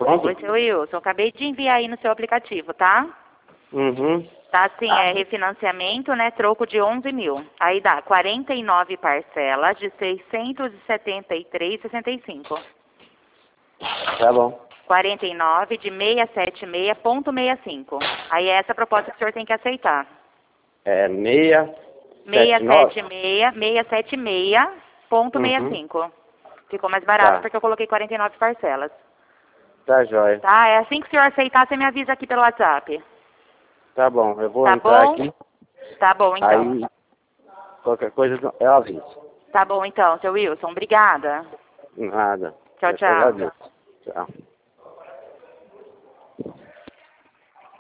Pronto? Oi, seu Wilson. Acabei de enviar aí no seu aplicativo, tá? Uhum. Tá assim, refinanciamento, né? Troco de 11 mil. Aí dá 49 parcelas de 673,65. Tá bom. 49 de 676,65. Aí é essa a proposta que o senhor tem que aceitar. É 676,65. Ficou mais barato Tá. porque eu coloquei 49 parcelas. Tá jóia. Tá? É assim que o senhor aceitar, você me avisa aqui pelo WhatsApp. Tá bom, eu vou Tá entrar bom? aqui. Tá bom, então. Aí, qualquer coisa eu aviso. Tá bom, então, seu Wilson. Obrigada. Nada. Tchau, Eu te tchau. agradeço. Tchau.